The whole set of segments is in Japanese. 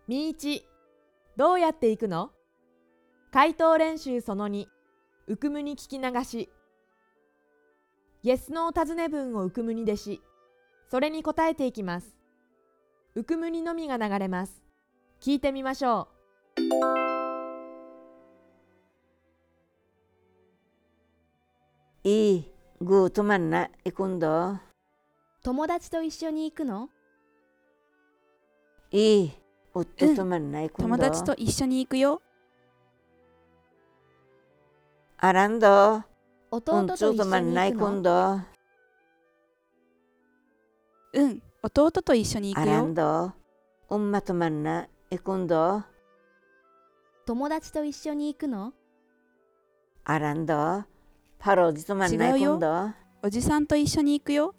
みーち、どうやって行くの？回答練習その2、うくむに聞き流し。イエスノー尋ね文をうくむにでし、それに答えていきます。うくむにのみが流れます。聞いてみましょ gutom na ikundo. 友達と一緒に行くの？ uttutuman na 友達 ikundo. と一緒に行くよ。 Arando, 弟と一緒 unsutuman に na 行くの？ ikundo. うん、弟と一緒に行くよ。 Arando, ummatuman na ikundo. 友達と一緒に行くの？ Arando, parojituman na 違うよ。 ikundo. おじさんと一緒に行くよ。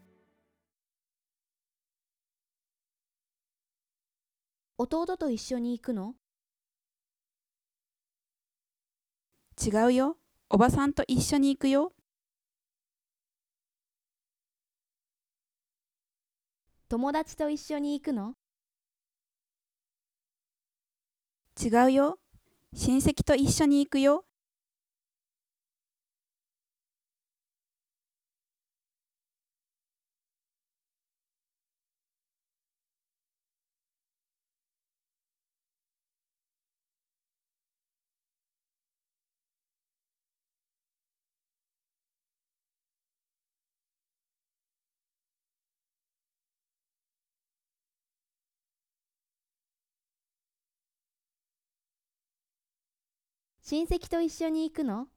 弟と一緒に行くの？ 違うよ。おばさんと一緒に行くよ。 友達と一緒に行くの？ 違うよ。親戚と一緒に行くよ。 親戚と一緒に行くの？